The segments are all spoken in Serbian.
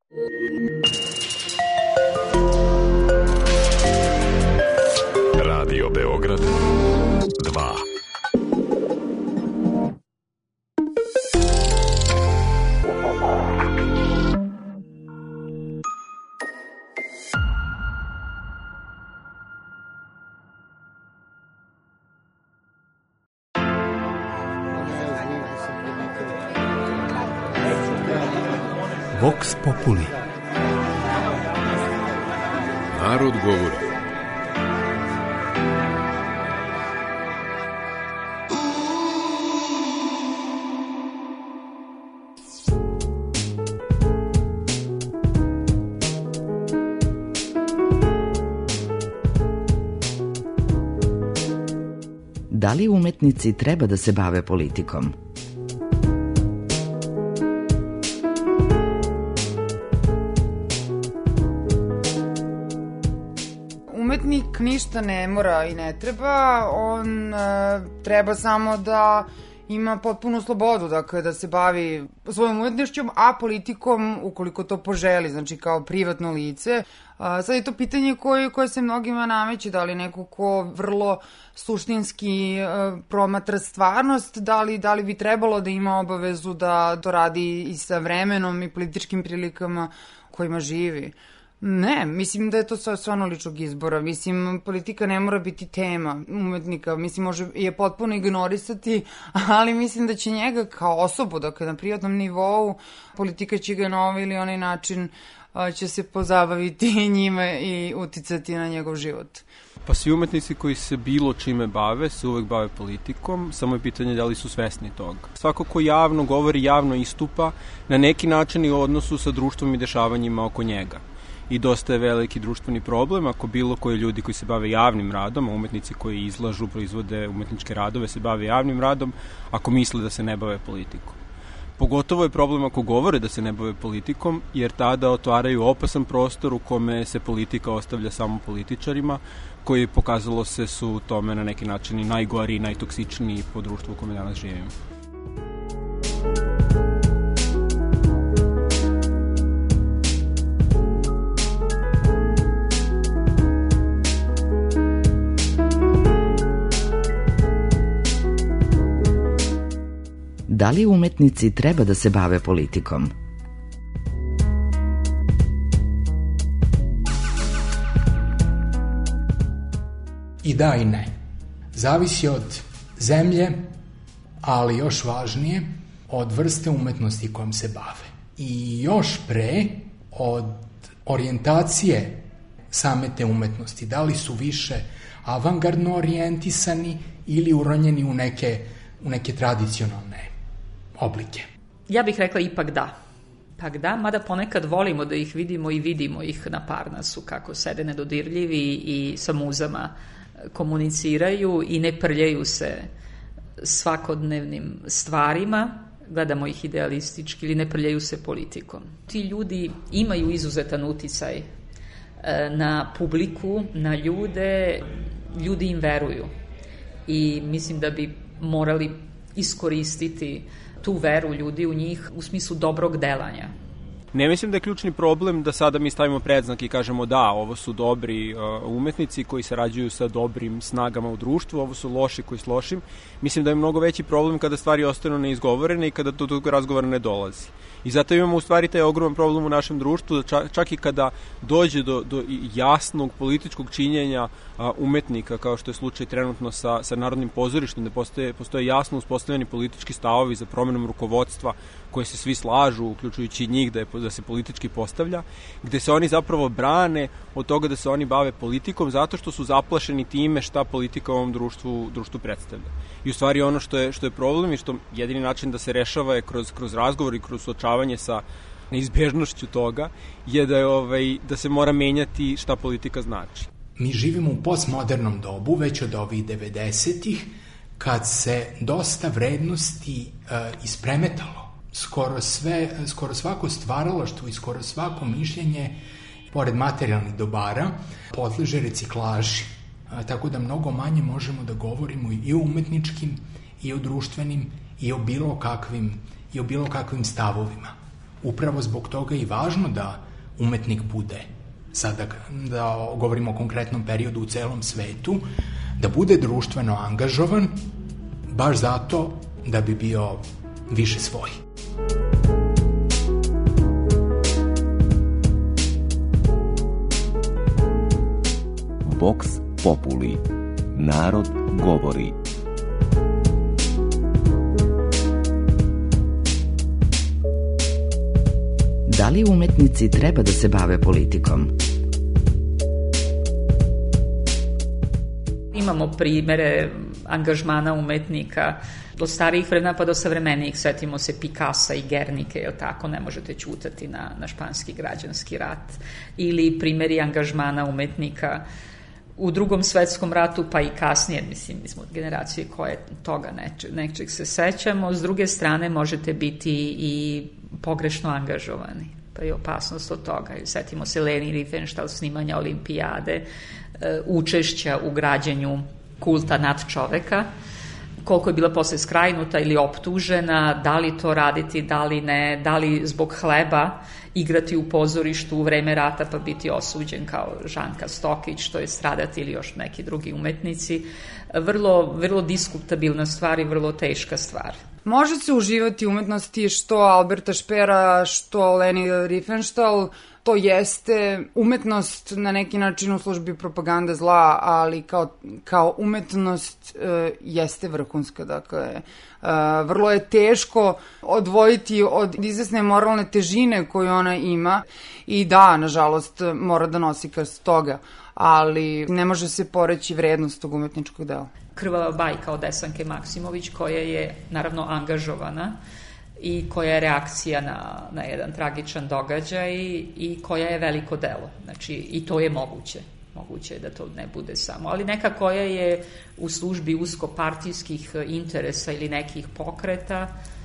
Radio Beograd 2. Vox Populi. Narod govori. Da li umetnici treba da se bave politikom? Umetnik ništa ne mora i ne treba, on treba samo da ima potpunu slobodu, dakle da se bavi svojom umetnošćom, a politikom ukoliko to poželi, znači kao privatno lice. Sad je to pitanje koje se mnogima nameće, da li neko ko vrlo suštinski promatra stvarnost, da li bi trebalo da ima obavezu da to radi i sa vremenom i političkim prilikama kojima živi. Ne, mislim da je to stvarno ličnog izbora. Mislim, politika ne mora biti tema umetnika. Mislim, može je potpuno ignorisati, ali mislim da će njega kao osobu, dakle na privatnom nivou, politika će ga na ovaj ili onaj način će se pozabaviti njime i uticati na njegov život. Pa svi umetnici koji se bilo čime bave, se uvek bave politikom, samo je pitanje da li su svesni toga. Svako ko javno govori, javno istupa, na neki način i u odnosu sa društvom i dešavanjima oko njega. I dosta je veliki društveni problem ako bilo koji ljudi koji se bave javnim radom, a umetnici koji izlažu, proizvode umetničke radove, se bave javnim radom, ako misle da se ne bave politikom. Pogotovo je problem ako govore da se ne bave politikom, jer tada otvaraju opasan prostor u kome se politika ostavlja samo političarima, koji pokazalo se su tome na neki način i najgori i najtoksičniji po društvu u kome danas živimo. Da li umetnici treba da se bave politikom? I da i ne. Zavisi od zemlje, ali još važnije, od vrste umetnosti kojom se bave. I još pre od orijentacije same te umetnosti. Da li su više avangardno orijentisani ili uronjeni u neke tradicionalne oblike. Ja bih rekla ipak da. Ipak da, mada ponekad volimo da ih vidimo i vidimo ih na Parnasu, kako sede nedodirljivi i sa muzama komuniciraju i ne prljaju se svakodnevnim stvarima, gledamo ih idealistički ili ne prljaju se politikom. Ti ljudi imaju izuzetan uticaj na publiku, na ljude, ljudi im veruju i mislim da bi morali iskoristiti tu veru ljudi u njih u smislu dobrog delanja. Ne mislim da je ključni problem da sada mi stavimo predznak i kažemo da, ovo su dobri umetnici koji sarađuju sa dobrim snagama u društvu, ovo su loši koji s lošim. Mislim da je mnogo veći problem kada stvari ostanu neizgovorene i kada do tog razgovora ne dolazi. I zato imamo u stvari taj ogroman problem u našem društvu, da čak i kada dođe do jasnog političkog činjenja umetnika, kao što je slučaj trenutno sa Narodnim pozorištem, da postoje jasno uspostavljeni politički stavovi za promenom rukovodstva koje se svi slažu, uključujući njih da se politički postavlja, gde se oni zapravo brane od toga da se oni bave politikom zato što su zaplašeni time šta politika u ovom društvu predstavlja. I u stvari ono što je problem i što jedini način da se rešava je kroz razgovor i kroz suočavanje sa neizbežnošću toga je da se mora menjati šta politika znači. Mi živimo u postmodernom dobu, već od ovih 90-ih, kad se dosta vrednosti ispremetalo. Skoro svako stvaralaštvo i skoro svako mišljenje, pored materijalnih dobara, podleže reciklaži. Tako da mnogo manje možemo da govorimo i o umetničkim, i o društvenim, i o bilo kakvim stavovima. upravo zbog toga i važno da umetnik bude, sada da govorimo o konkretnom periodu u celom svetu, da bude društveno angažovan, baš zato da bi bio više svoj. Vox Populi. Narod govori. Da li umetnici treba da se bave politikom? Imamo primere angažmana umetnika od starijih vremena pa do savremenijih. Setimo se Picassa i Guernike, jel tako, ne možete ćutati na španski građanski rat. Ili primeri angažmana umetnika u Drugom svetskom ratu, pa i kasnije, mislim, mi smo od generacije koje toga nečeg se sećamo. S druge strane, možete biti i pogrešno angažovani, pa je opasnost od toga. Setimo se Leni Riefenstahl, snimanja Olimpijade, učešća u građenju kulta nadčoveka, koliko je bila posle skrajnuta ili optužena, da li to raditi, da li ne, da li zbog hleba igrati u pozorištu u vreme rata pa biti osuđen kao Žanka Stokić, to je stradati, ili još neki drugi umetnici. Vrlo diskutabilna stvar i vrlo teška stvar. Može se uživati umetnosti što Alberta Špera, što Leni Riefenstahl, to jeste umetnost na neki način u službi propagande zla, ali kao umetnost jeste vrhunska. Dakle, vrlo je teško odvojiti od izvesne moralne težine koju ona ima i da, nažalost, mora da nosi krst toga, ali ne može se poreći vrednost tog umetničkog dela. Krvava bajka od Desanke Maksimović, koja je naravno angažovana i koja je reakcija na jedan tragičan događaj i koja je veliko delo. Znači, i to je moguće. Moguće je da to ne bude samo. Ali neka koja je u službi uskopartijskih interesa ili nekih pokreta,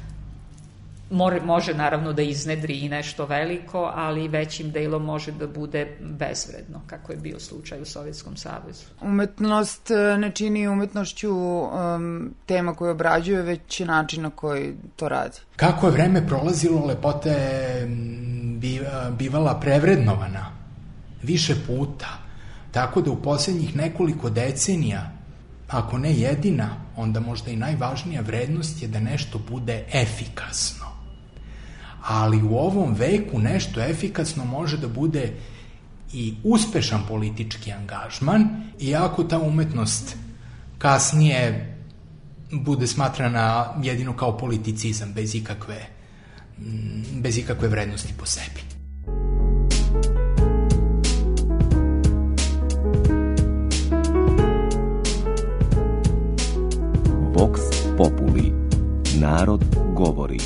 može naravno da iznedri i nešto veliko, ali većim delom može da bude bezvredno, kako je bio slučaj u Sovjetskom savezu. Umetnost ne čini umetnošću tema koju obrađuje, već način na koji to radi. Kako je vreme prolazilo, lepota je bivala prevrednovana više puta, tako da u posljednjih nekoliko decenija, ako ne jedina, onda možda i najvažnija vrednost je da nešto bude efikasno. Ali u ovom veku nešto efikasno može da bude i uspešan politički angažman, iako ta umetnost kasnije bude smatrana jedino kao politicizam, bez ikakve vrednosti po sebi. Vox Populi. Narod govori.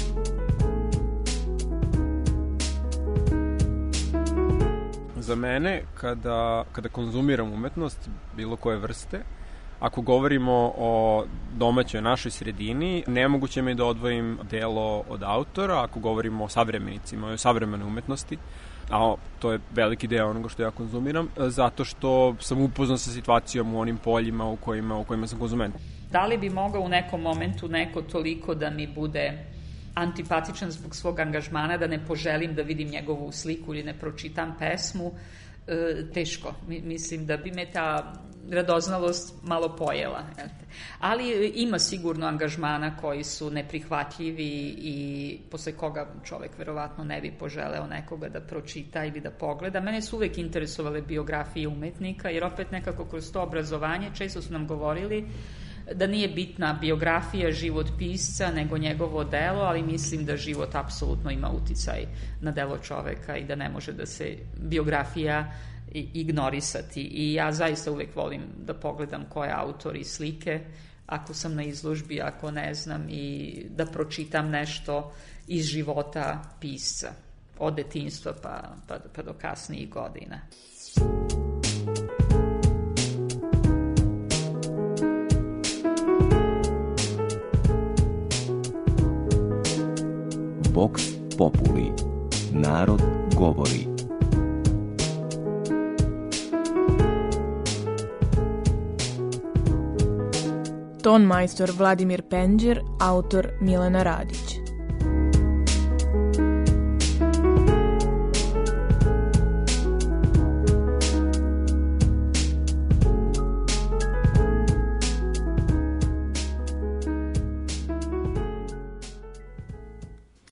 Za mene, kada konzumiram umetnost bilo koje vrste, ako govorimo o domaćoj našoj sredini, nemoguće mi je da odvojim delo od autora, ako govorimo o savremenicima, o savremenoj umetnosti, a to je veliki deo onoga što ja konzumiram, zato što sam upoznat sa situacijom u onim poljima u kojima sam konzument. Da li bi mogao u nekom momentu neko toliko da mi bude antipatičan zbog svog angažmana, da ne poželim da vidim njegovu sliku ili ne pročitam pesmu, teško. Mislim da bi me ta radoznalost malo pojela. Ali ima sigurno angažmana koji su neprihvatljivi i posle koga čovek verovatno ne bi poželeo nekoga da pročita ili da pogleda. Mene su uvek interesovale biografije umetnika, jer opet nekako kroz to obrazovanje često su nam govorili da nije bitna biografija, život pisca, nego njegovo delo, ali mislim da život apsolutno ima uticaj na delo čoveka i da ne može da se biografija ignorisati. I ja zaista uvek volim da pogledam ko je autor i slike, ako sam na izložbi, ako ne znam, i da pročitam nešto iz života pisca, od detinjstva pa do kasnijih godina. Vox Populi. Narod govori. Ton majstor Vladimir Penđer, autor Milena Radić.